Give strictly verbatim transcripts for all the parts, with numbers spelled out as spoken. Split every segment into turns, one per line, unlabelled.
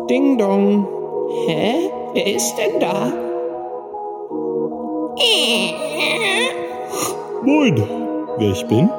Ding Dong. Hä? Wer ist denn da?
Moin, wer ich bin?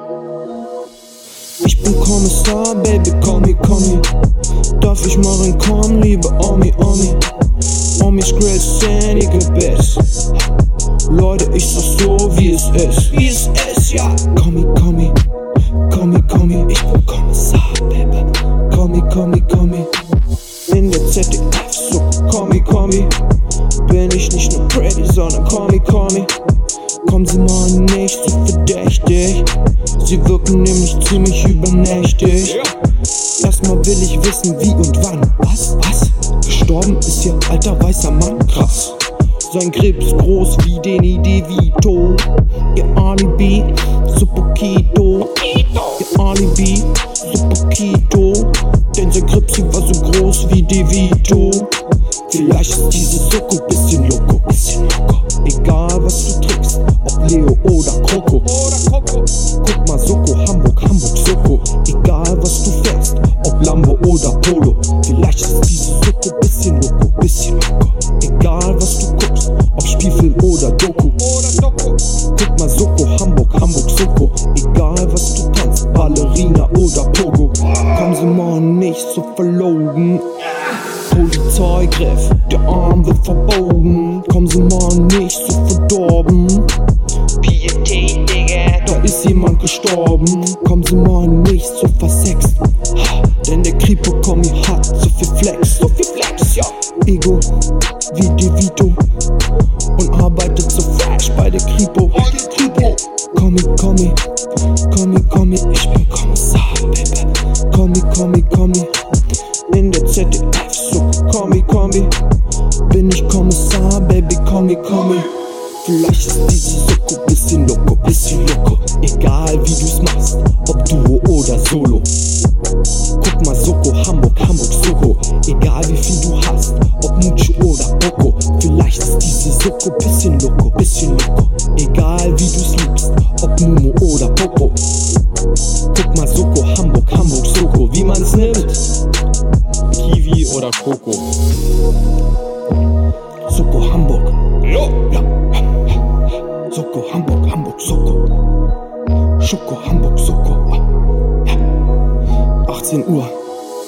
Ich bin Kommissar, Baby, call me, call me. Darf ich mal reinkommen, liebe Omi, Omi? Omis grill's zähnige Biss. Leute, ich sag's so, wie es ist. Wie es ist, ja. Call me, call me, call me, call me. Ich bin Kommissar, Baby. Call me, call me, call me. In der Z D F, so call me, call me. Bin ich nicht nur pretty, sondern call me, call me. Kommen Sie mal nicht so verdächtig. Sie wirken nämlich ziemlich übernächtig. Erstmal will ich wissen, wie und wann. Was? Was? Gestorben ist ihr alter weißer Mann? Krass. Sein Krebs groß wie Danny DeVito. Ihr Alibi, super Keto. Ihr Alibi, super Keto. Denn sein Krebs war so groß wie DeVito. Vielleicht ist diese Soko bisschen loco, bisschen loco. Egal was du trinkst, ob Leo oder Kroko. Guck mal Soko, Hamburg, Hamburg, Soko. Egal was du fährst, ob Lambo oder Polo. Vielleicht ist diese Soko bisschen loco, bisschen loco. Egal was du guckst, ob Spielfilm oder Doku. Guck mal Soko, Hamburg, Hamburg, Soko. Egal was du tanzt, Ballerina oder Pogo. Kommen Sie mal nicht so verlogen. Polizeigriff, der Arm wird verbogen. Kommen Sie mal nicht so verdorben. Pietät, Digga, da ist jemand gestorben. Kommen Sie mal nicht so versext. Denn der Kripo-Kommi hat so viel Flex. So viel Flex, ja. Ego wie DeVito und arbeitet so fresh bei der Kripo. Kommi, Kommi, Kommi, Kommi, ich bin Kommissar, Baby. Kommi, Kommi, Kommi. In der Z D F, so Kommi, Kommi. Bin ich Kommissar, Baby, Kommi, Kommi. Vielleicht ist diese Soko bisschen loco, bisschen loco. Egal wie du's machst, ob Duo oder Solo. Guck mal Soko, Hamburg, Hamburg, Soko. Egal wie viel du hast, ob Mucho oder Poco. Vielleicht ist diese Soko bisschen loco, bisschen loco. Egal wie du's liebst, ob Mumo oder Popo. Guck mal Soko, Hamburg, Hamburg, Soko. Wie man's nimmt.
Kiwi oder Koko?
Soko, Hamburg. Ja. Soko, Hamburg, Hamburg, Soko. Schoko, Hamburg, Soko. Ja. achtzehn Uhr.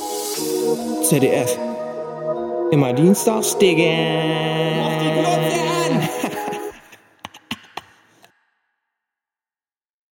Z D F. Immer dienstags, Digga.